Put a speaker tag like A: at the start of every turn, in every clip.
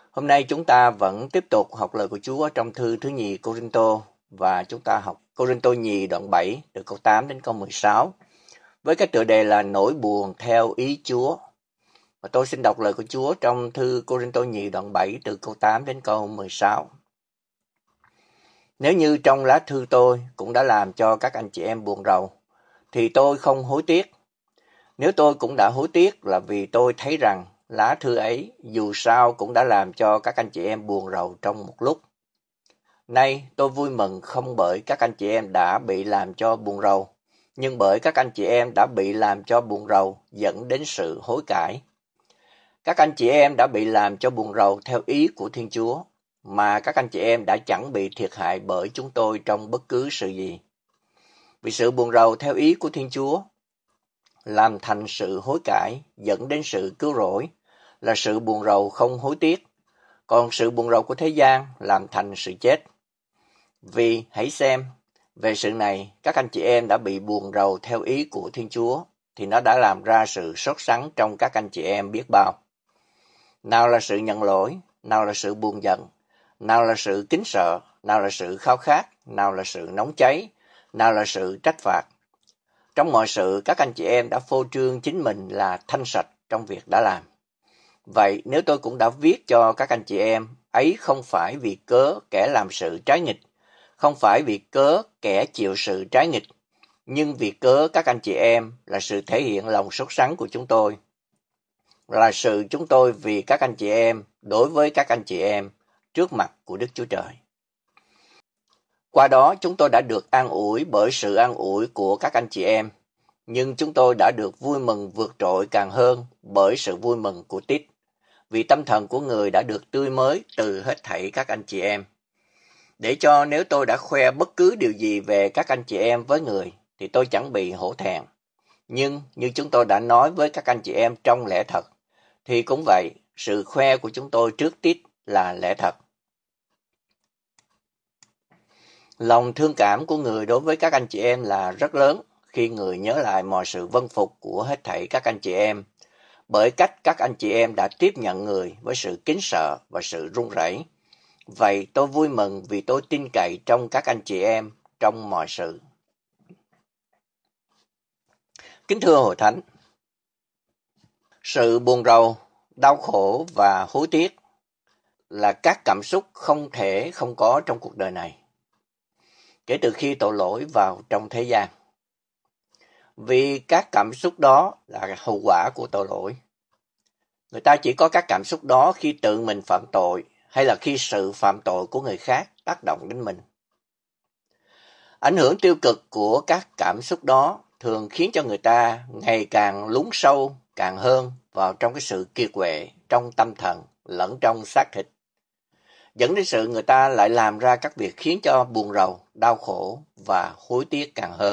A: Hôm nay chúng ta vẫn tiếp tục học lời của Chúa trong thư thứ nhì Cô-rinh-tô và chúng ta học Cô-rinh-tô nhì đoạn 7 từ câu 8 đến câu 16 với cái tựa đề là nỗi buồn theo ý Chúa. Và tôi xin đọc lời của Chúa trong thư Cô-rinh-tô nhì đoạn 7 từ câu 8 đến câu 16. Nếu như trong lá thư tôi cũng đã làm cho các anh chị em buồn rầu, thì tôi không hối tiếc. Nếu tôi cũng đã hối tiếc là vì tôi thấy rằng lá thư ấy dù sao cũng đã làm cho các anh chị em buồn rầu trong một lúc. Nay tôi vui mừng không bởi các anh chị em đã bị làm cho buồn rầu, nhưng bởi các anh chị em đã bị làm cho buồn rầu dẫn đến sự hối cải. Các anh chị em đã bị làm cho buồn rầu theo ý của Thiên Chúa, mà các anh chị em đã chẳng bị thiệt hại bởi chúng tôi trong bất cứ sự gì. Vì sự buồn rầu theo ý của Thiên Chúa làm thành sự hối cải dẫn đến sự cứu rỗi là sự buồn rầu không hối tiếc, còn sự buồn rầu của thế gian làm thành sự chết. Vì hãy xem, về sự này các anh chị em đã bị buồn rầu theo ý của Thiên Chúa, thì nó đã làm ra sự sốt sắng trong các anh chị em biết bao. Nào là sự nhận lỗi, nào là sự buồn giận, nào là sự kính sợ, nào là sự khao khát, nào là sự nóng cháy, nào là sự trách phạt. Trong mọi sự, các anh chị em đã phô trương chính mình là thanh sạch trong việc đã làm. Vậy nếu tôi cũng đã viết cho các anh chị em, ấy không phải vì cớ kẻ làm sự trái nghịch, không phải vì cớ kẻ chịu sự trái nghịch, nhưng vì cớ các anh chị em là sự thể hiện lòng sốt sắng của chúng tôi, là sự chúng tôi vì các anh chị em đối với các anh chị em trước mặt của Đức Chúa Trời. Qua đó chúng tôi đã được an ủi bởi sự an ủi của các anh chị em, nhưng chúng tôi đã được vui mừng vượt trội càng hơn bởi sự vui mừng của Tít, vì tâm thần của người đã được tươi mới từ hết thảy các anh chị em. Để cho nếu tôi đã khoe bất cứ điều gì về các anh chị em với người, thì tôi chẳng bị hổ thẹn. Nhưng như chúng tôi đã nói với các anh chị em trong lẽ thật, thì cũng vậy, sự khoe của chúng tôi trước Tít là lẽ thật. Lòng thương cảm của người đối với các anh chị em là rất lớn khi người nhớ lại mọi sự vâng phục của hết thảy các anh chị em, bởi cách các anh chị em đã tiếp nhận người với sự kính sợ và sự run rẩy. Vậy tôi vui mừng vì tôi tin cậy trong các anh chị em trong mọi sự. Kính thưa Hội Thánh, sự buồn rầu, đau khổ và hối tiếc là các cảm xúc không thể không có trong cuộc đời này, kể từ khi tội lỗi vào trong thế gian. Vì các cảm xúc đó là hậu quả của tội lỗi. Người ta chỉ có các cảm xúc đó khi tự mình phạm tội hay là khi sự phạm tội của người khác tác động đến mình. Ảnh hưởng tiêu cực của các cảm xúc đó thường khiến cho người ta ngày càng lún sâu càng hơn vào trong cái sự kiệt quệ trong tâm thần lẫn trong xác thịt, dẫn đến sự người ta lại làm ra các việc khiến cho buồn rầu, đau khổ và hối tiếc càng hơn.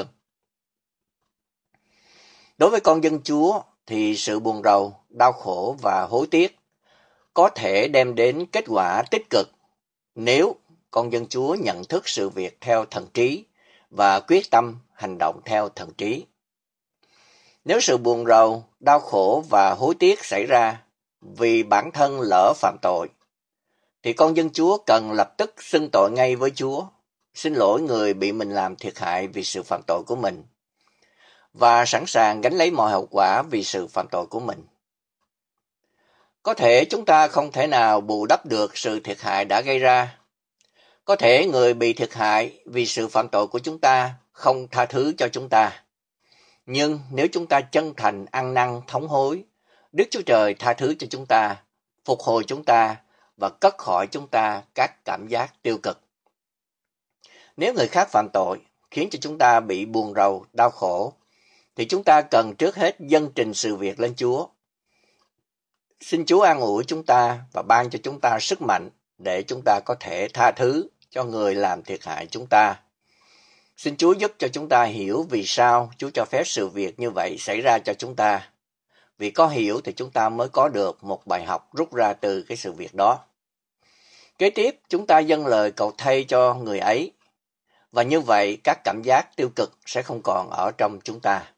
A: Đối với con dân Chúa thì sự buồn rầu, đau khổ và hối tiếc có thể đem đến kết quả tích cực nếu con dân Chúa nhận thức sự việc theo thần trí và quyết tâm hành động theo thần trí. Nếu sự buồn rầu, đau khổ và hối tiếc xảy ra vì bản thân lỡ phạm tội, thì con dân Chúa cần lập tức xưng tội ngay với Chúa, xin lỗi người bị mình làm thiệt hại vì sự phạm tội của mình, và sẵn sàng gánh lấy mọi hậu quả vì sự phạm tội của mình. Có thể chúng ta không thể nào bù đắp được sự thiệt hại đã gây ra. Có thể người bị thiệt hại vì sự phạm tội của chúng ta không tha thứ cho chúng ta. Nhưng nếu chúng ta chân thành ăn năn thống hối, Đức Chúa Trời tha thứ cho chúng ta, phục hồi chúng ta và cất khỏi chúng ta các cảm giác tiêu cực. Nếu người khác phạm tội khiến cho chúng ta bị buồn rầu, đau khổ, thì chúng ta cần trước hết dâng trình sự việc lên Chúa. Xin Chúa an ủi chúng ta và ban cho chúng ta sức mạnh để chúng ta có thể tha thứ cho người làm thiệt hại chúng ta. Xin Chúa giúp cho chúng ta hiểu vì sao Chúa cho phép sự việc như vậy xảy ra cho chúng ta. Vì có hiểu thì chúng ta mới có được một bài học rút ra từ cái sự việc đó. Kế tiếp, chúng ta dâng lời cầu thay cho người ấy. Và như vậy, các cảm giác tiêu cực sẽ không còn ở trong chúng ta.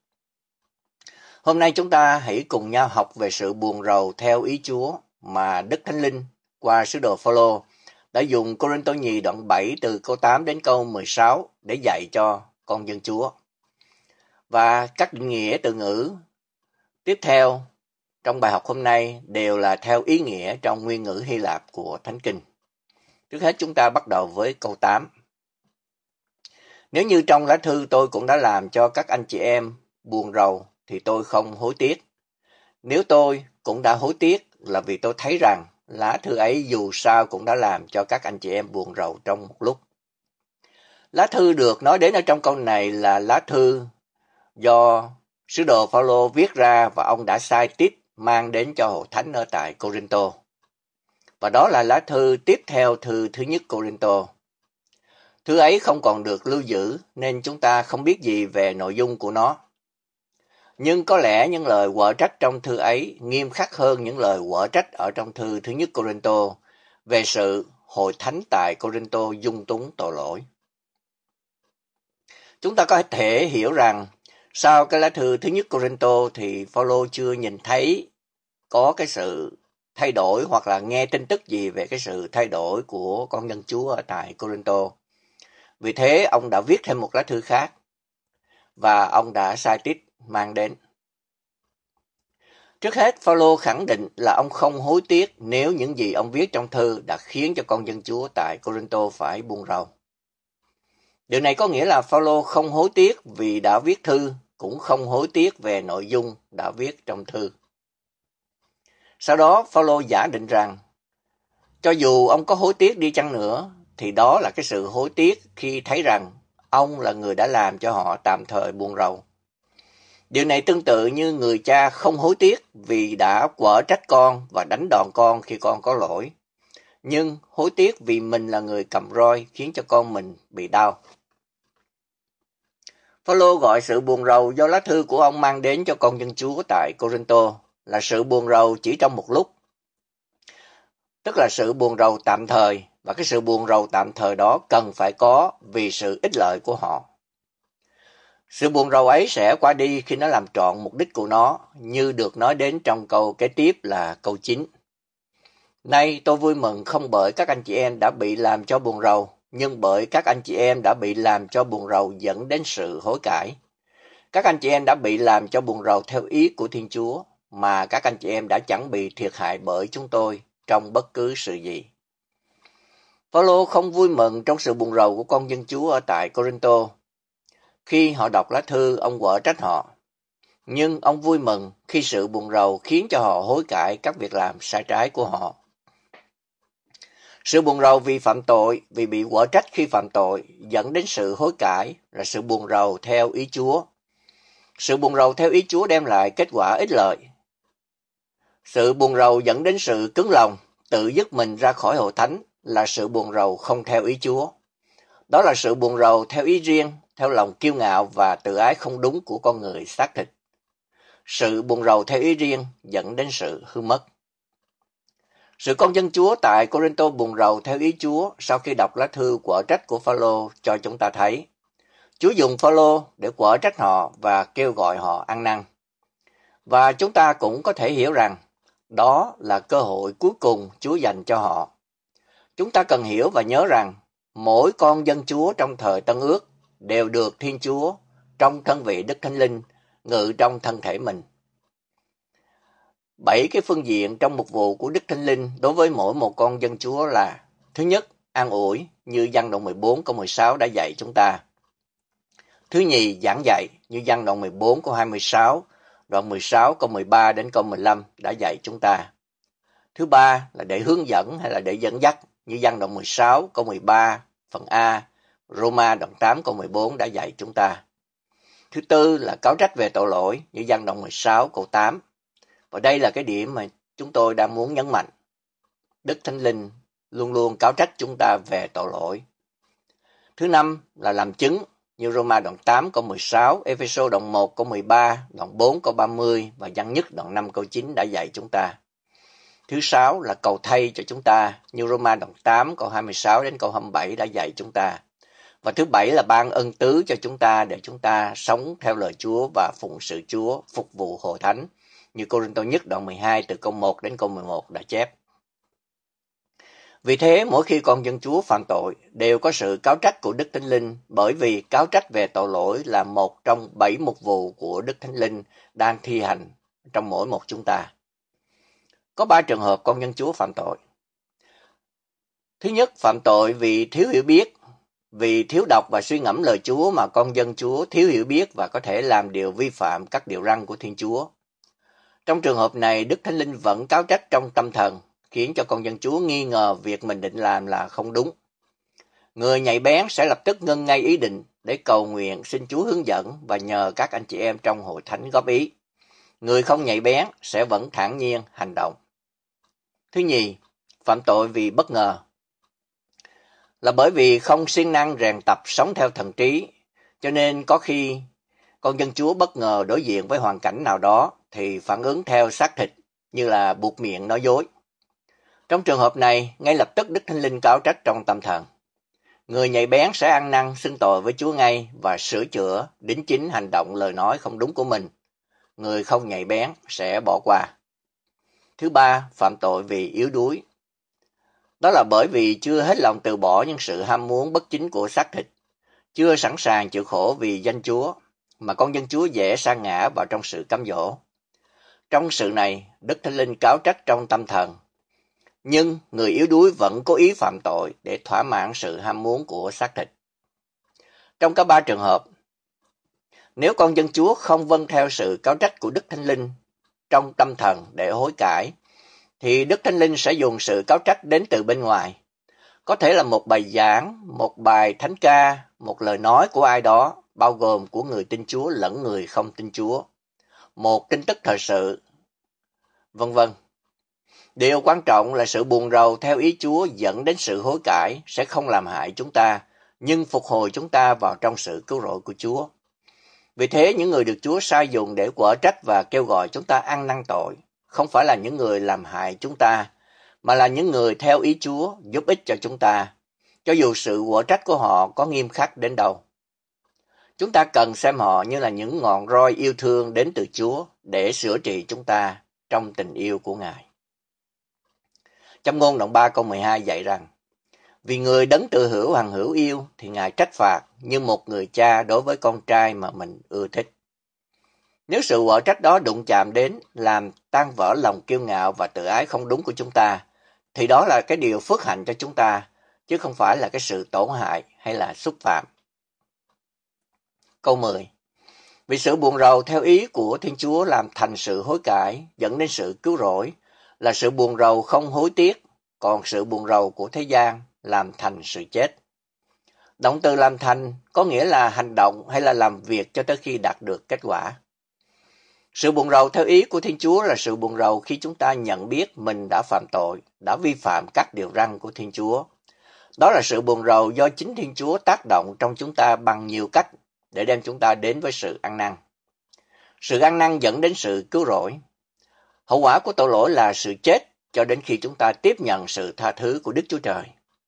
A: Hôm nay chúng ta hãy cùng nhau học về sự buồn rầu theo ý Chúa mà Đức Thánh Linh qua sứ đồ Phaolô đã dùng Cô-rinh-tô nhì đoạn 7 từ câu 8 đến câu 16 để dạy cho con dân Chúa. Và các định nghĩa từ ngữ tiếp theo trong bài học hôm nay đều là theo ý nghĩa trong nguyên ngữ Hy Lạp của Thánh Kinh. Trước hết chúng ta bắt đầu với câu 8. Nếu như trong lá thư tôi cũng đã làm cho các anh chị em buồn rầu thì tôi không hối tiếc. Nếu tôi cũng đã hối tiếc là vì tôi thấy rằng lá thư ấy dù sao cũng đã làm cho các anh chị em buồn rầu trong một lúc. Lá thư được nói đến ở trong câu này là lá thư do sứ đồ Phaolô viết ra và ông đã sai Tít mang đến cho hội thánh ở tại Cô-rinh-tô. Và đó là lá thư tiếp theo thư thứ nhất Cô-rinh-tô. Thư ấy không còn được lưu giữ nên chúng ta không biết gì về nội dung của nó. Nhưng có lẽ những lời quở trách trong thư ấy nghiêm khắc hơn những lời quở trách ở trong thư thứ nhất Cô-rinh-tô về sự hội thánh tại Cô-rinh-tô dung túng tội lỗi. Chúng ta có thể hiểu rằng sau cái lá thư thứ nhất Cô-rinh-tô thì Phaolô chưa nhìn thấy có cái sự thay đổi hoặc là nghe tin tức gì về cái sự thay đổi của con dân Chúa ở tại Cô-rinh-tô. Vì thế ông đã viết thêm một lá thư khác và ông đã sai Tít mang đến. Trước hết, Phaolô khẳng định là ông không hối tiếc nếu những gì ông viết trong thư đã khiến cho con dân Chúa tại Cô-rinh-tô phải buồn rầu. Điều này có nghĩa là Phaolô không hối tiếc vì đã viết thư, cũng không hối tiếc về nội dung đã viết trong thư. Sau đó, Phaolô giả định rằng, cho dù ông có hối tiếc đi chăng nữa, thì đó là cái sự hối tiếc khi thấy rằng ông là người đã làm cho họ tạm thời buồn rầu. Điều này tương tự như người cha không hối tiếc vì đã quở trách con và đánh đòn con khi con có lỗi, nhưng hối tiếc vì mình là người cầm roi khiến cho con mình bị đau. Phaolô gọi sự buồn rầu do lá thư của ông mang đến cho con dân Chúa tại Cô-rinh-tô là sự buồn rầu chỉ trong một lúc, tức là sự buồn rầu tạm thời, và cái sự buồn rầu tạm thời đó cần phải có vì sự ích lợi của họ. Sự buồn rầu ấy sẽ qua đi khi nó làm trọn mục đích của nó, như được nói đến trong câu kế tiếp là câu 9. Nay tôi vui mừng không bởi các anh chị em đã bị làm cho buồn rầu, nhưng bởi các anh chị em đã bị làm cho buồn rầu dẫn đến sự hối cải. Các anh chị em đã bị làm cho buồn rầu theo ý của Thiên Chúa, mà các anh chị em đã chẳng bị thiệt hại bởi chúng tôi trong bất cứ sự gì. Phaolô không vui mừng trong sự buồn rầu của con dân Chúa ở tại Cô-rinh-tô. Khi họ đọc lá thư, ông quở trách họ. Nhưng ông vui mừng khi sự buồn rầu khiến cho họ hối cải các việc làm sai trái của họ. Sự buồn rầu vì phạm tội, vì bị quở trách khi phạm tội, dẫn đến sự hối cải là sự buồn rầu theo ý Chúa. Sự buồn rầu theo ý Chúa đem lại kết quả ích lợi. Sự buồn rầu dẫn đến sự cứng lòng, tự dứt mình ra khỏi hội thánh là sự buồn rầu không theo ý Chúa. Đó là sự buồn rầu theo ý riêng, theo lòng kiêu ngạo và tự ái không đúng của con người xác thịt. Sự buồn rầu theo ý riêng dẫn đến sự hư mất. Sự con dân Chúa tại Cô-rinh-tô buồn rầu theo ý Chúa sau khi đọc lá thư quở trách của Phaolô cho chúng ta thấy. Chúa dùng Phaolô để quở trách họ và kêu gọi họ ăn năn. Và chúng ta cũng có thể hiểu rằng đó là cơ hội cuối cùng Chúa dành cho họ. Chúng ta cần hiểu và nhớ rằng mỗi con dân Chúa trong thời Tân Ước đều được Thiên Chúa trong thân vị Đức Thánh Linh ngự trong thân thể mình. 7 cái phương diện trong mục vụ của Đức Thánh Linh đối với mỗi một con dân Chúa là: thứ nhất, an ủi như Giăng đoạn 14 câu 16 đã dạy chúng ta. Thứ nhì, giảng dạy như Giăng đoạn 14 câu 26, đoạn 16 câu 13 đến câu 15 đã dạy chúng ta. Thứ ba là để hướng dẫn hay là để dẫn dắt như Giăng đoạn 16 câu 13 phần A, Roma đoạn 8 câu 14 đã dạy chúng ta. Thứ tư là cáo trách về tội lỗi như Giăng đoạn 16 câu 8. Và đây là cái điểm mà chúng tôi đang muốn nhấn mạnh. Đức Thánh Linh luôn luôn cáo trách chúng ta về tội lỗi. Thứ năm là làm chứng như Roma đoạn 8 câu 16, Ê-phê-sô đoạn 1 câu 13, đoạn 4 câu 30 và Giăng nhất đoạn 5 câu 9 đã dạy chúng ta. Thứ sáu là cầu thay cho chúng ta như Roma đoạn 8 câu 26 đến câu 27 đã dạy chúng ta. Và thứ bảy là ban ân tứ cho chúng ta để chúng ta sống theo lời Chúa và phụng sự Chúa, phục vụ hội thánh như Cô-rinh-tô nhất đoạn 12 từ câu 1 đến câu 11 đã chép. Vì thế, mỗi khi con dân Chúa phạm tội, đều có sự cáo trách của Đức Thánh Linh, bởi vì cáo trách về tội lỗi là một trong 7 mục vụ của Đức Thánh Linh đang thi hành trong mỗi một chúng ta. Có 3 trường hợp con dân Chúa phạm tội. Thứ nhất, phạm tội vì thiếu hiểu biết, vì thiếu đọc và suy ngẫm lời Chúa mà con dân Chúa thiếu hiểu biết và có thể làm điều vi phạm các điều răn của Thiên Chúa. Trong trường hợp này, Đức Thánh Linh vẫn cáo trách trong tâm thần, khiến cho con dân Chúa nghi ngờ việc mình định làm là không đúng. Người nhạy bén sẽ lập tức ngưng ngay ý định để cầu nguyện xin Chúa hướng dẫn và nhờ các anh chị em trong hội thánh góp ý. Người không nhạy bén sẽ vẫn thản nhiên hành động. Thứ nhì, phạm tội vì bất ngờ. Là bởi vì không siêng năng rèn tập sống theo thần trí, cho nên có khi con dân Chúa bất ngờ đối diện với hoàn cảnh nào đó thì phản ứng theo xác thịt, như là buột miệng nói dối. Trong trường hợp này, ngay lập tức Đức Thánh Linh cáo trách trong tâm thần. Người nhạy bén sẽ ăn năn xưng tội với Chúa ngay và sửa chữa, đính chính hành động lời nói không đúng của mình. Người không nhạy bén sẽ bỏ qua. Thứ ba, phạm tội vì yếu đuối. Đó là bởi vì chưa hết lòng từ bỏ những sự ham muốn bất chính của xác thịt, chưa sẵn sàng chịu khổ vì danh Chúa, mà con dân Chúa dễ sa ngã vào trong sự cám dỗ. Trong sự này, Đức Thánh Linh cáo trách trong tâm thần, nhưng người yếu đuối vẫn cố ý phạm tội để thỏa mãn sự ham muốn của xác thịt. Trong cả 3 trường hợp, nếu con dân Chúa không vâng theo sự cáo trách của Đức Thánh Linh trong tâm thần để hối cải, thì Đức Thánh Linh sẽ dùng sự cáo trách đến từ bên ngoài. Có thể là một bài giảng, một bài thánh ca, một lời nói của ai đó, bao gồm của người tin Chúa lẫn người không tin Chúa, một tin tức thời sự, vân vân. Điều quan trọng là sự buồn rầu theo ý Chúa dẫn đến sự hối cải sẽ không làm hại chúng ta, nhưng phục hồi chúng ta vào trong sự cứu rỗi của Chúa. Vì thế, những người được Chúa sai dùng để quở trách và kêu gọi chúng ta ăn năn tội, không phải là những người làm hại chúng ta, mà là những người theo ý Chúa giúp ích cho chúng ta, cho dù sự quở trách của họ có nghiêm khắc đến đâu. Chúng ta cần xem họ như là những ngọn roi yêu thương đến từ Chúa để sửa trị chúng ta trong tình yêu của Ngài. Châm ngôn đoạn 3 câu 12 dạy rằng, vì người đấng tự hữu hằng hữu yêu thì Ngài trách phạt như một người cha đối với con trai mà mình ưa thích. Nếu sự quở trách đó đụng chạm đến, làm tan vỡ lòng kiêu ngạo và tự ái không đúng của chúng ta, thì đó là cái điều phước hạnh cho chúng ta, chứ không phải là cái sự tổn hại hay là xúc phạm. Câu 10. Vì sự buồn rầu theo ý của Thiên Chúa làm thành sự hối cải, dẫn đến sự cứu rỗi, là sự buồn rầu không hối tiếc, còn sự buồn rầu của thế gian làm thành sự chết. Động từ làm thành có nghĩa là hành động hay là làm việc cho tới khi đạt được kết quả. Sự buồn rầu theo ý của Thiên Chúa là sự buồn rầu khi chúng ta nhận biết mình đã phạm tội, đã vi phạm các điều răn của Thiên Chúa. Đó là sự buồn rầu do chính Thiên Chúa tác động trong chúng ta bằng nhiều cách để đem chúng ta đến với sự ăn năn. Sự ăn năn dẫn đến sự cứu rỗi. Hậu quả của tội lỗi là sự chết cho đến khi chúng ta tiếp nhận sự tha thứ của Đức Chúa Trời.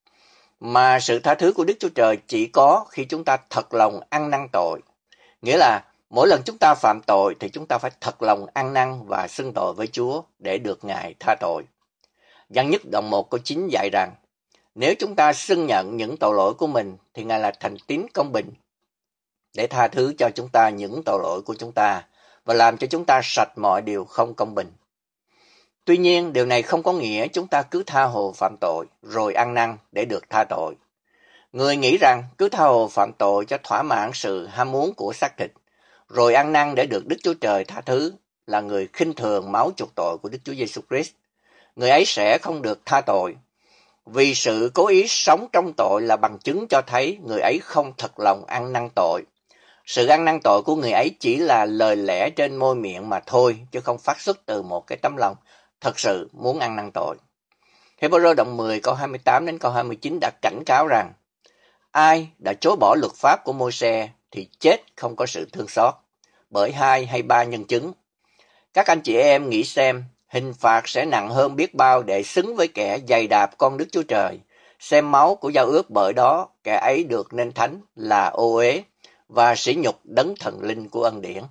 A: Mà sự tha thứ của Đức Chúa Trời chỉ có khi chúng ta thật lòng ăn năn tội. Nghĩa là mỗi lần chúng ta phạm tội thì chúng ta phải thật lòng ăn năn và xưng tội với Chúa để được Ngài tha tội. Giăng nhất đoạn 1 câu 9 dạy rằng, nếu chúng ta xưng nhận những tội lỗi của mình thì Ngài là thành tín công bình để tha thứ cho chúng ta những tội lỗi của chúng ta và làm cho chúng ta sạch mọi điều không công bình. Tuy nhiên, điều này không có nghĩa chúng ta cứ tha hồ phạm tội rồi ăn năn để được tha tội. Người nghĩ rằng cứ tha hồ phạm tội cho thỏa mãn sự ham muốn của xác thịt, rồi ăn năn để được Đức Chúa Trời tha thứ là người khinh thường máu chuộc tội của Đức Chúa Giêsu Christ. Người ấy sẽ không được tha tội, vì sự cố ý sống trong tội là bằng chứng cho thấy người ấy không thật lòng ăn năn tội. Sự ăn năn tội của người ấy chỉ là lời lẽ trên môi miệng mà thôi, chứ không phát xuất từ một cái tấm lòng thật sự muốn ăn năn tội. Hebrew đoạn 10 câu 28 đến câu 29 đã cảnh cáo rằng, ai đã chối bỏ luật pháp của Môi-se thì chết không có sự thương xót, bởi 2 hay 3 nhân chứng. Các anh chị em nghĩ xem, hình phạt sẽ nặng hơn biết bao để xứng với kẻ giày đạp con Đức Chúa Trời. Xem máu của giao ước bởi đó, kẻ ấy được nên thánh là ô uế và sỉ nhục đấng thần linh của ân điển.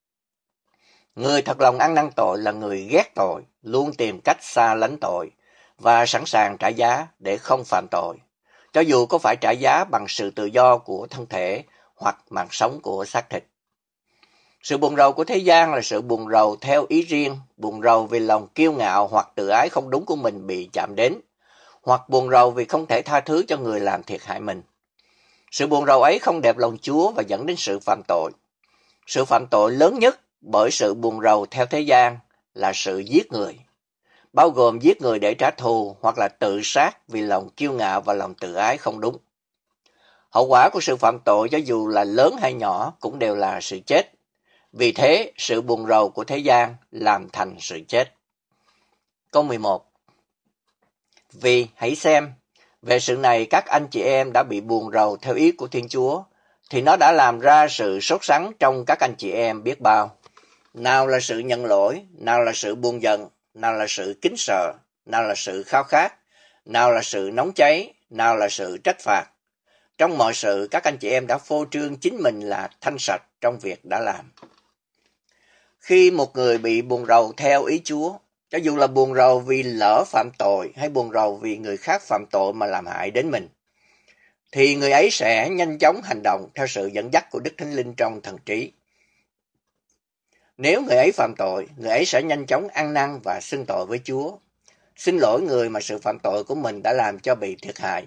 A: Người thật lòng ăn năn tội là người ghét tội, luôn tìm cách xa lánh tội, và sẵn sàng trả giá để không phạm tội, cho dù có phải trả giá bằng sự tự do của thân thể hoặc mạng sống của xác thịt. Sự buồn rầu của thế gian là sự buồn rầu theo ý riêng, buồn rầu vì lòng kiêu ngạo hoặc tự ái không đúng của mình bị chạm đến, hoặc buồn rầu vì không thể tha thứ cho người làm thiệt hại mình. Sự buồn rầu ấy không đẹp lòng Chúa và dẫn đến sự phạm tội. Sự phạm tội lớn nhất bởi sự buồn rầu theo thế gian là sự giết người, bao gồm giết người để trả thù hoặc là tự sát vì lòng kiêu ngạo và lòng tự ái không đúng. Hậu quả của sự phạm tội cho dù là lớn hay nhỏ cũng đều là sự chết. Vì thế, sự buồn rầu của thế gian làm thành sự chết. Câu 11. Vì hãy xem, về sự này các anh chị em đã bị buồn rầu theo ý của Thiên Chúa, thì nó đã làm ra sự sốt sắng trong các anh chị em biết bao. Nào là sự nhận lỗi, nào là sự buồn giận, nào là sự kính sợ, nào là sự khao khát, nào là sự nóng cháy, nào là sự trách phạt. Trong mọi sự, các anh chị em đã phô trương chính mình là thanh sạch trong việc đã làm. Khi một người bị buồn rầu theo ý Chúa, cho dù là buồn rầu vì lỡ phạm tội hay buồn rầu vì người khác phạm tội mà làm hại đến mình, thì người ấy sẽ nhanh chóng hành động theo sự dẫn dắt của Đức Thánh Linh trong thần trí. Nếu người ấy phạm tội, người ấy sẽ nhanh chóng ăn năn và xưng tội với Chúa, xin lỗi người mà sự phạm tội của mình đã làm cho bị thiệt hại.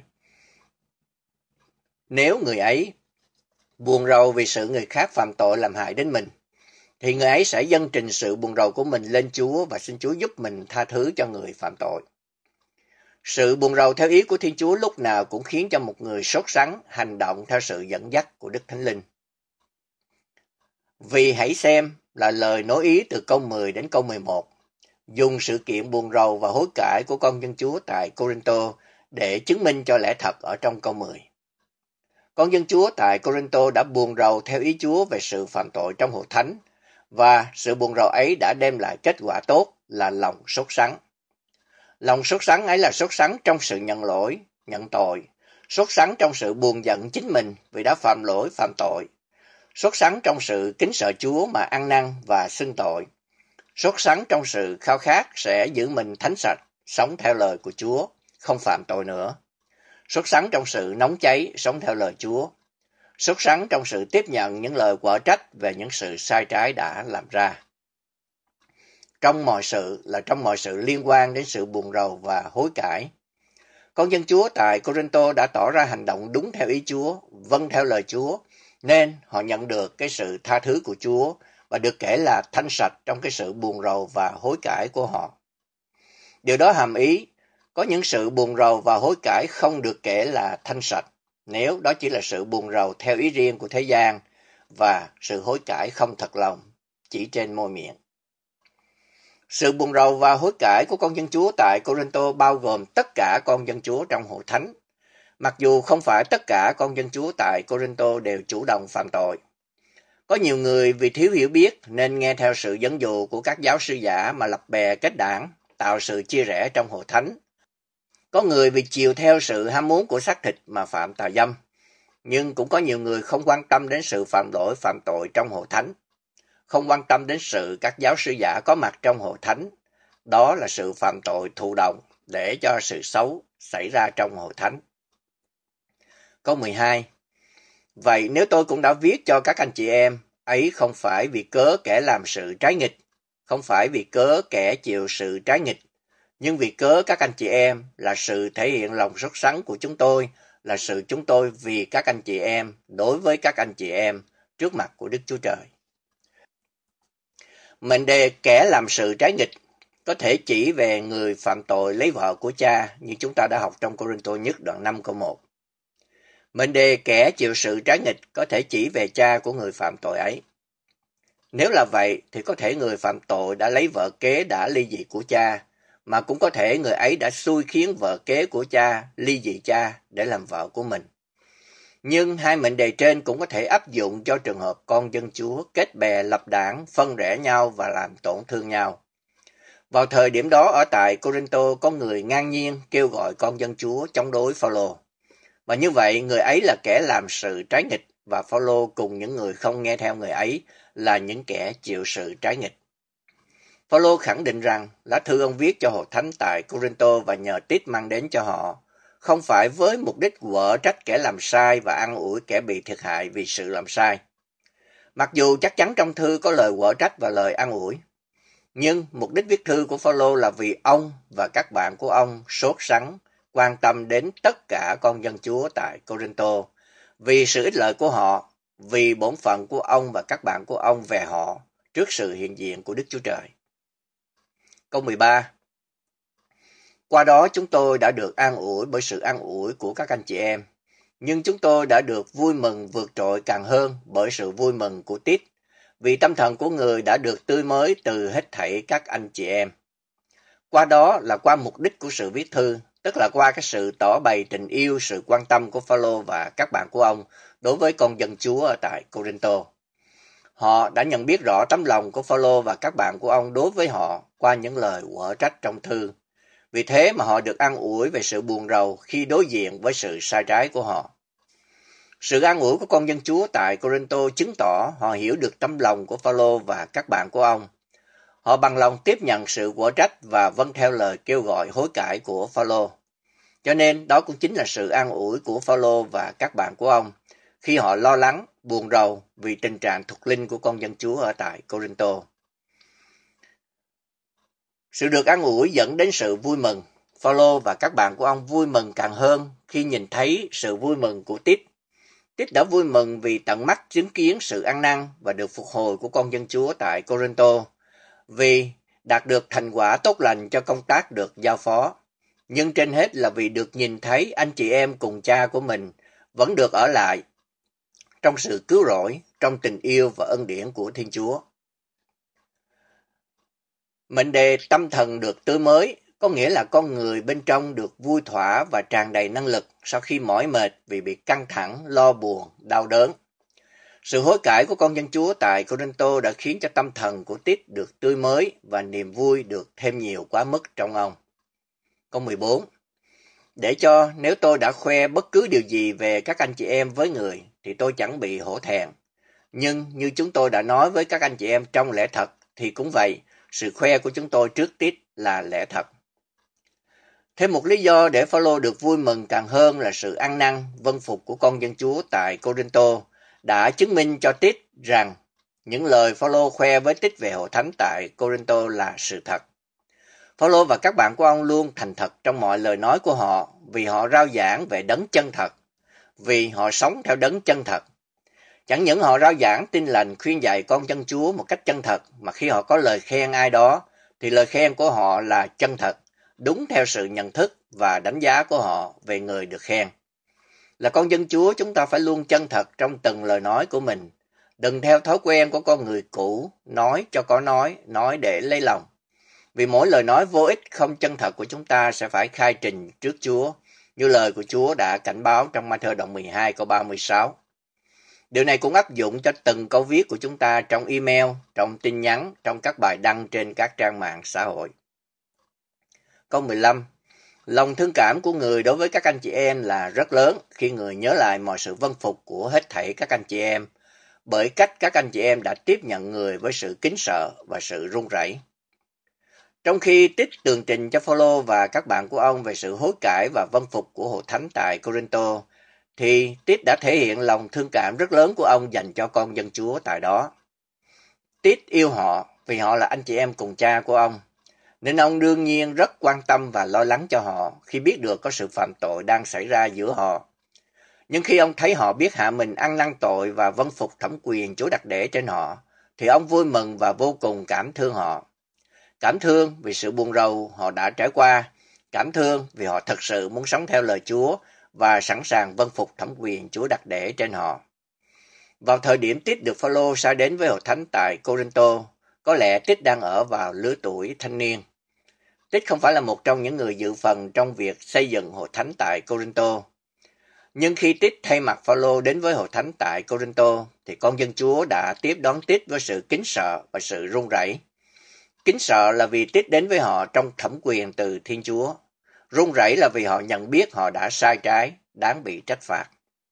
A: Nếu người ấy buồn rầu vì sự người khác phạm tội làm hại đến mình, thì người ấy sẽ dâng trình sự buồn rầu của mình lên Chúa và xin Chúa giúp mình tha thứ cho người phạm tội. Sự buồn rầu theo ý của Thiên Chúa lúc nào cũng khiến cho một người sốt sắng hành động theo sự dẫn dắt của Đức Thánh Linh. Vì hãy xem là lời nối ý từ câu 10 đến câu 11, dùng sự kiện buồn rầu và hối cải của con dân Chúa tại Cô-rinh-tô để chứng minh cho lẽ thật ở trong câu 10. Con dân Chúa tại Cô-rinh-tô đã buồn rầu theo ý Chúa về sự phạm tội trong hội thánh, và sự buồn rầu ấy đã đem lại kết quả tốt là lòng sốt sắng. Lòng sốt sắng ấy là sốt sắng trong sự nhận lỗi, nhận tội, sốt sắng trong sự buồn giận chính mình vì đã phạm lỗi phạm tội, sốt sắng trong sự kính sợ Chúa mà ăn năn và xưng tội, sốt sắng trong sự khao khát sẽ giữ mình thánh sạch, sống theo lời của Chúa, không phạm tội nữa, sốt sắng trong sự nóng cháy, sống theo lời Chúa, sốt sắng trong sự tiếp nhận những lời quở trách về những sự sai trái đã làm ra. Trong mọi sự liên quan đến sự buồn rầu và hối cải. Con dân Chúa tại Cô-rinh-tô đã tỏ ra hành động đúng theo ý Chúa, vâng theo lời Chúa, nên họ nhận được cái sự tha thứ của Chúa và được kể là thanh sạch trong cái sự buồn rầu và hối cải của họ. Điều đó hàm ý, có những sự buồn rầu và hối cải không được kể là thanh sạch, nếu đó chỉ là sự buồn rầu theo ý riêng của thế gian và sự hối cải không thật lòng, chỉ trên môi miệng. Sự buồn rầu và hối cải của con dân Chúa tại Cô-rinh-tô bao gồm tất cả con dân Chúa trong hội thánh, mặc dù không phải tất cả con dân Chúa tại Cô-rinh-tô đều chủ động phạm tội. Có nhiều người vì thiếu hiểu biết nên nghe theo sự dẫn dụ của các giáo sư giả mà lập bè kết đảng, tạo sự chia rẽ trong hội thánh. Có người vì chiều theo sự ham muốn của xác thịt mà phạm tà dâm, nhưng cũng có nhiều người không quan tâm đến sự phạm lỗi phạm tội trong hội thánh, không quan tâm đến sự các giáo sư giả có mặt trong hội thánh. Đó là sự phạm tội thụ động để cho sự xấu xảy ra trong hội thánh. Câu 12. Vậy nếu tôi cũng đã viết cho các anh chị em, ấy không phải vì cớ kẻ làm sự trái nghịch, không phải vì cớ kẻ chịu sự trái nghịch, nhưng vì cớ các anh chị em là sự thể hiện lòng sốt sắng của chúng tôi, là sự chúng tôi vì các anh chị em, đối với các anh chị em, trước mặt của Đức Chúa Trời. Mệnh đề kẻ làm sự trái nghịch có thể chỉ về người phạm tội lấy vợ của cha như chúng ta đã học trong Cô-rinh-tô nhất đoạn 5 câu 1. Mệnh đề kẻ chịu sự trái nghịch có thể chỉ về cha của người phạm tội ấy. Nếu là vậy thì có thể người phạm tội đã lấy vợ kế đã ly dị của cha, mà cũng có thể người ấy đã xui khiến vợ kế của cha ly dị cha để làm vợ của mình. Nhưng hai mệnh đề trên cũng có thể áp dụng cho trường hợp con dân Chúa kết bè lập đảng, phân rẽ nhau và làm tổn thương nhau. Vào thời điểm đó ở tại Cô-rinh-tô có người ngang nhiên kêu gọi con dân Chúa chống đối Phao-lô. Và như vậy người ấy là kẻ làm sự trái nghịch và Phao-lô cùng những người không nghe theo người ấy là những kẻ chịu sự trái nghịch. Phaolô khẳng định rằng lá thư ông viết cho hội thánh tại Cô-rinh-tô và nhờ Tít mang đến cho họ không phải với mục đích quở trách kẻ làm sai và an ủi kẻ bị thiệt hại vì sự làm sai. Mặc dù chắc chắn trong thư có lời quở trách và lời an ủi, nhưng mục đích viết thư của Phaolô là vì ông và các bạn của ông sốt sắng quan tâm đến tất cả con dân Chúa tại Cô-rinh-tô, vì sự ích lợi của họ, vì bổn phận của ông và các bạn của ông về họ trước sự hiện diện của Đức Chúa Trời. Câu 13. Qua đó chúng tôi đã được an ủi bởi sự an ủi của các anh chị em, nhưng chúng tôi đã được vui mừng vượt trội càng hơn bởi sự vui mừng của Tít, vì tâm thần của người đã được tươi mới từ hết thảy các anh chị em. Qua đó là qua mục đích của sự viết thư, tức là qua cái sự tỏ bày tình yêu, sự quan tâm của Phaolô và các bạn của ông đối với con dân Chúa ở tại Cô-rinh-tô. Họ đã nhận biết rõ tấm lòng của Phaolô và các bạn của ông đối với họ qua những lời quở trách trong thư. Vì thế mà họ được an ủi về sự buồn rầu khi đối diện với sự sai trái của họ. Sự an ủi của con dân Chúa tại Cô-rinh-tô chứng tỏ họ hiểu được tấm lòng của Phaolô và các bạn của ông. Họ bằng lòng tiếp nhận sự quở trách và vâng theo lời kêu gọi hối cải của Phaolô. Cho nên đó cũng chính là sự an ủi của Phaolô và các bạn của ông khi họ lo lắng, buồn rầu vì tình trạng thuộc linh của con dân Chúa ở tại Cô-rinh-tô. Sự được an ủi dẫn đến sự vui mừng. Phaolô và các bạn của ông vui mừng càng hơn khi nhìn thấy sự vui mừng của Tít. Tít đã vui mừng vì tận mắt chứng kiến sự ăn năn và được phục hồi của con dân Chúa tại Cô-rinh-tô, vì đạt được thành quả tốt lành cho công tác được giao phó. Nhưng trên hết là vì được nhìn thấy anh chị em cùng cha của mình vẫn được ở lại trong sự cứu rỗi, trong tình yêu và ân điển của Thiên Chúa. Mệnh đề tâm thần được tươi mới có nghĩa là con người bên trong được vui thỏa và tràn đầy năng lực sau khi mỏi mệt vì bị căng thẳng, lo buồn, đau đớn. Sự hối cải của con dân Chúa tại Cô-rinh-tô đã khiến cho tâm thần của Tít được tươi mới và niềm vui được thêm nhiều quá mức trong ông. Câu 14. Để cho nếu tôi đã khoe bất cứ điều gì về các anh chị em với người thì tôi chẳng bị hổ thẹn. Nhưng như chúng tôi đã nói với các anh chị em trong lẽ thật thì cũng vậy, sự khoe của chúng tôi trước Tít là lẽ thật. Thêm một lý do để Phaolô được vui mừng càng hơn là sự ăn năn, vâng phục của con dân Chúa tại Cô-rinh-tô đã chứng minh cho Tít rằng những lời Phaolô khoe với Tít về hội thánh tại Cô-rinh-tô là sự thật. Phaolô và các bạn của ông luôn thành thật trong mọi lời nói của họ vì họ rao giảng về đấng chân thật, vì họ sống theo đấng chân thật. Chẳng những họ rao giảng tin lành khuyên dạy con dân Chúa một cách chân thật, mà khi họ có lời khen ai đó thì lời khen của họ là chân thật, đúng theo sự nhận thức và đánh giá của họ về người được khen. Là con dân Chúa, chúng ta phải luôn chân thật trong từng lời nói của mình, đừng theo thói quen của con người cũ, nói cho có nói để lấy lòng. Vì mỗi lời nói vô ích không chân thật của chúng ta sẽ phải khai trình trước Chúa, như lời của Chúa đã cảnh báo trong Ma-thơ đoạn 12 câu 36. Điều này cũng áp dụng cho từng câu viết của chúng ta trong email, trong tin nhắn, trong các bài đăng trên các trang mạng xã hội. Câu 15. Lòng thương cảm của người đối với các anh chị em là rất lớn khi người nhớ lại mọi sự vâng phục của hết thảy các anh chị em, bởi cách các anh chị em đã tiếp nhận người với sự kính sợ và sự run rẩy. Trong khi Tít tường trình cho Phaolô và các bạn của ông về sự hối cải và vâng phục của hội thánh tại Cô-rinh-tô, thì Tít đã thể hiện lòng thương cảm rất lớn của ông dành cho con dân Chúa tại đó. Tít yêu họ vì họ là anh chị em cùng cha của ông, nên ông đương nhiên rất quan tâm và lo lắng cho họ khi biết được có sự phạm tội đang xảy ra giữa họ. Nhưng khi ông thấy họ biết hạ mình ăn năn tội và vâng phục thẩm quyền Chúa đặt để trên họ, thì ông vui mừng và vô cùng cảm thương họ. Cảm thương vì sự buồn rầu họ đã trải qua, cảm thương vì họ thật sự muốn sống theo lời Chúa và sẵn sàng vâng phục thẩm quyền Chúa đặt để trên họ. Vào thời điểm Tít được Phaolô sai đến với hội thánh tại Cô-rinh-tô, có lẽ Tít đang ở vào lứa tuổi thanh niên. Tít không phải là một trong những người dự phần trong việc xây dựng hội thánh tại Cô-rinh-tô. Nhưng khi Tít thay mặt Phaolô đến với hội thánh tại Cô-rinh-tô, thì con dân Chúa đã tiếp đón Tít với sự kính sợ và sự run rẩy. Kính sợ là vì Tít đến với họ trong thẩm quyền từ Thiên Chúa. Run rẩy là vì họ nhận biết họ đã sai trái, đáng bị trách phạt.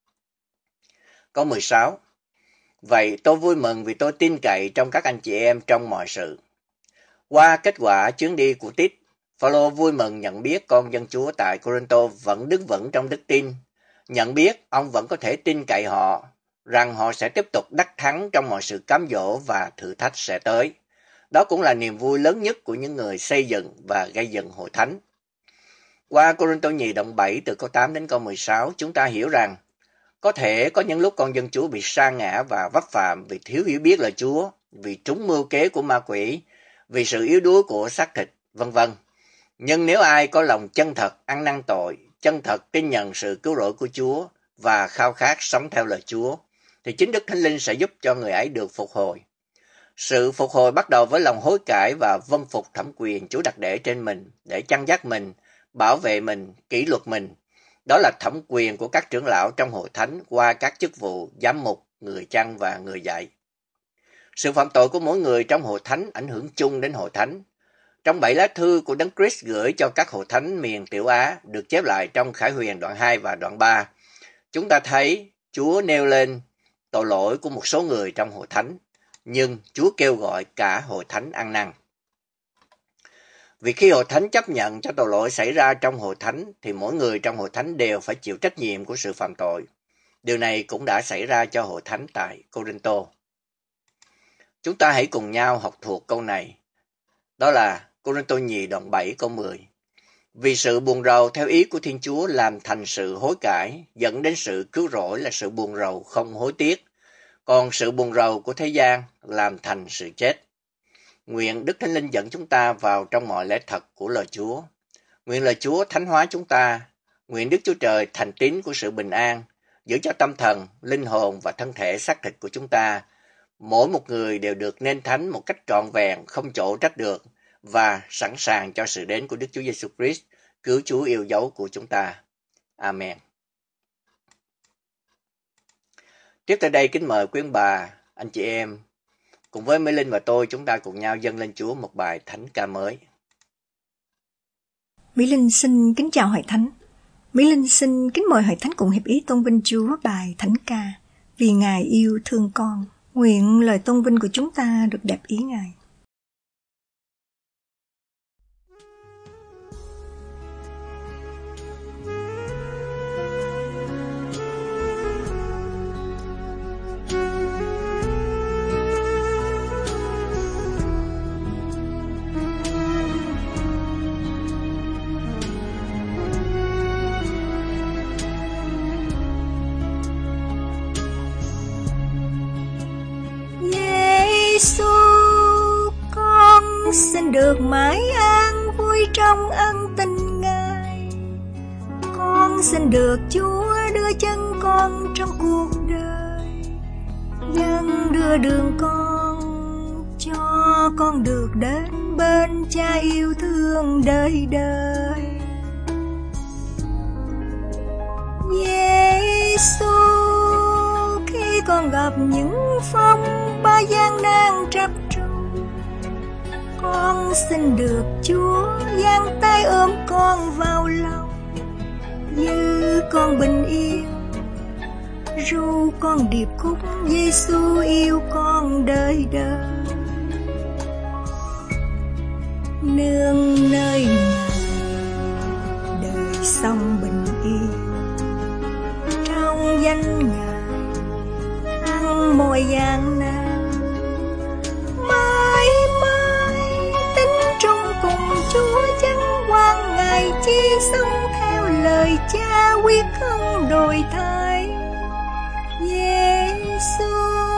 A: Câu 16. Vậy tôi vui mừng vì tôi tin cậy trong các anh chị em trong mọi sự. Qua kết quả chuyến đi của Tít, Phaolô vui mừng nhận biết con dân Chúa tại Cô-rinh-tô vẫn đứng vững trong đức tin, nhận biết ông vẫn có thể tin cậy họ, rằng họ sẽ tiếp tục đắc thắng trong mọi sự cám dỗ và thử thách sẽ tới. Đó cũng là niềm vui lớn nhất của những người xây dựng và gây dựng hội thánh. Qua Cô-rinh-tô nhì đoạn 7 từ câu 8 đến câu 16, chúng ta hiểu rằng có thể có những lúc con dân Chúa bị sa ngã và vấp phạm vì thiếu hiểu biết lời Chúa, vì trúng mưu kế của ma quỷ, vì sự yếu đuối của xác thịt, vân vân. Nhưng nếu ai có lòng chân thật ăn năn tội, chân thật tin nhận sự cứu rỗi của Chúa và khao khát sống theo lời Chúa, thì chính Đức Thánh Linh sẽ giúp cho người ấy được phục hồi. Sự phục hồi bắt đầu với lòng hối cải và vâng phục thẩm quyền Chúa đặt để trên mình để chăn dắt mình, bảo vệ mình, kỷ luật mình. Đó là thẩm quyền của các trưởng lão trong hội thánh qua các chức vụ giám mục, người chăn và người dạy. Sự phạm tội của mỗi người trong hội thánh ảnh hưởng chung đến hội thánh. Trong 7 lá thư của Đấng Christ gửi cho các hội thánh miền Tiểu Á được chép lại trong Khải Huyền đoạn 2 và đoạn 3, chúng ta thấy Chúa nêu lên tội lỗi của một số người trong hội thánh, nhưng Chúa kêu gọi cả hội thánh ăn năn. Vì khi hội thánh chấp nhận cho tội lỗi xảy ra trong hội thánh, thì mỗi người trong hội thánh đều phải chịu trách nhiệm của sự phạm tội. Điều này cũng đã xảy ra cho hội thánh tại Cô-rinh-tô. Chúng ta hãy cùng nhau học thuộc câu này. Đó là Cô-rinh-tô nhì đoạn 7 câu 10. Vì sự buồn rầu theo ý của Thiên Chúa làm thành sự hối cải, dẫn đến sự cứu rỗi là sự buồn rầu không hối tiếc. Còn sự buồn rầu của thế gian làm thành sự chết. Nguyện Đức Thánh Linh dẫn chúng ta vào trong mọi lẽ thật của lời Chúa. Nguyện lời Chúa thánh hóa chúng ta. Nguyện Đức Chúa Trời thành tín của sự bình an, giữ cho tâm thần, linh hồn và thân thể xác thịt của chúng ta. Mỗi một người đều được nên thánh một cách trọn vẹn, không chỗ trách được, và sẵn sàng cho sự đến của Đức Chúa Giêsu Christ, cứu Chúa yêu dấu của chúng ta. Amen. Tiếp tới đây kính mời quý bà, anh chị em, cùng với Mỹ Linh và tôi, chúng ta cùng nhau dâng lên Chúa một bài thánh ca mới.
B: Mỹ Linh xin kính chào hội thánh. Mỹ Linh xin kính mời hội thánh cùng hiệp ý tôn vinh Chúa bài thánh ca Vì Ngài yêu thương con. Nguyện lời tôn vinh của chúng ta được đẹp ý Ngài. Xin được mãi an vui trong ân tình Ngài. Con xin được Chúa đưa chân con trong cuộc đời, dẫn đưa đường con, cho con được đến bên Cha yêu thương đời đời. Giê-xu, khi con gặp những phong ba gian nan trập trùng, con xin được Chúa giang tay ôm con vào lòng, như con bình yên ru con điệp khúc Giê-xu yêu con đời đời. Nương nơi Ngài đời sống bình yên, trong danh Ngài thăng mọi gian nan. Mãi mãi tính trung cùng Chúa chẳng quan Ngài chi sống theo lời Cha quyết không đổi thay. Giê-xu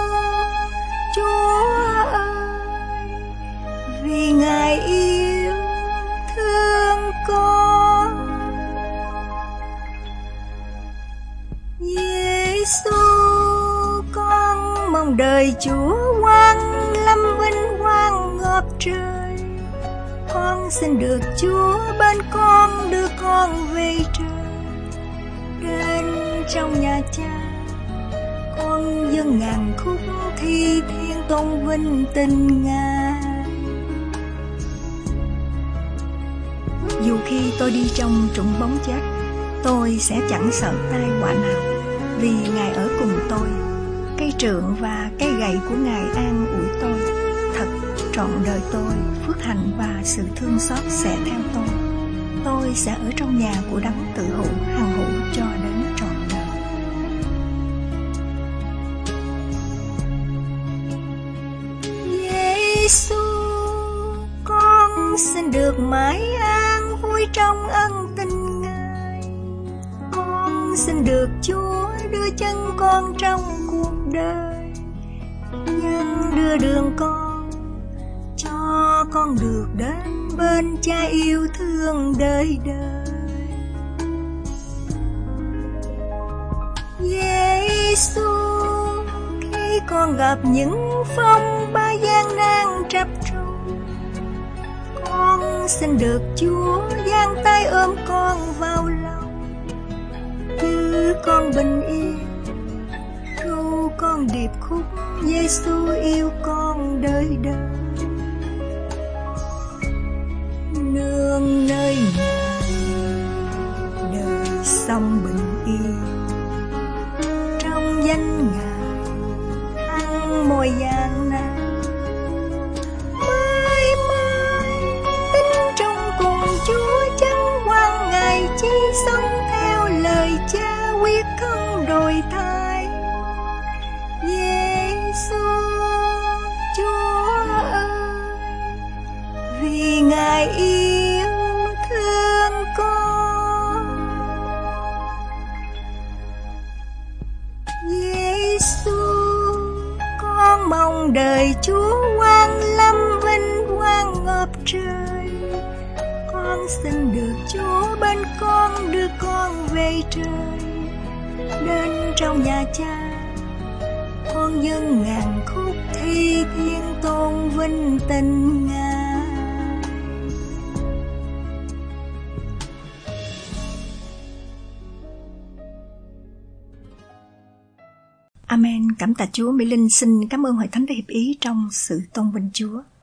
B: Chúa ơi, vì Ngài yêu thương con. Giê-xu, con mong đời Chúa quang lâm vinh quang ngập trời. Con xin được Chúa bên con đưa con về trời, đến trong nhà Cha con dâng ngàn khúc thi thiên tôn vinh tình Ngài. Dù khi tôi đi trong trũng bóng chết, tôi sẽ chẳng sợ tai họa nào, vì Ngài ở cùng tôi. Cây trượng và cây gậy của Ngài an ủi tôi. Thật, trọn đời tôi, phước hạnh và sự thương xót sẽ theo tôi. Tôi sẽ ở trong nhà của Đấng tự hữu hằng hữu cho đến trọn đời. Giê-xu, con xin được mãi an vui trong ân tình Ngài. Con xin được Chúa đưa chân con trong cuộc đời, nhân đưa đường con cho con được đến bên Cha yêu thương đời đời. Giê-xu, khi con gặp những phong ba gian nan trập trùng, con xin được Chúa giang tay ôm con vào lòng, giữ con bình yên, ru con điệp khúc Giê-xu yêu con đời đời. Nương nơi Ngài đời sống bình yên, trong danh Ngài thăng mọi gian nan. Mãi mãi tin trong cùng Chúa chẳng quan Ngài, chỉ sống theo lời Cha quyết không đổi thay. Giê-xu Chúa ơi, vì Ngài yêu thương con. Giê-xu, con mong đời Chúa quan lâm vinh quang ngập trời. Con xin được Chúa bên con đưa con về trời, đến trong nhà Cha con dâng ngàn khúc thi thiên tôn vinh tình Ngài. Amen. Cảm tạ Chúa. Mỹ Linh xin cảm ơn Hội Thánh đã hiệp ý trong sự tôn vinh Chúa.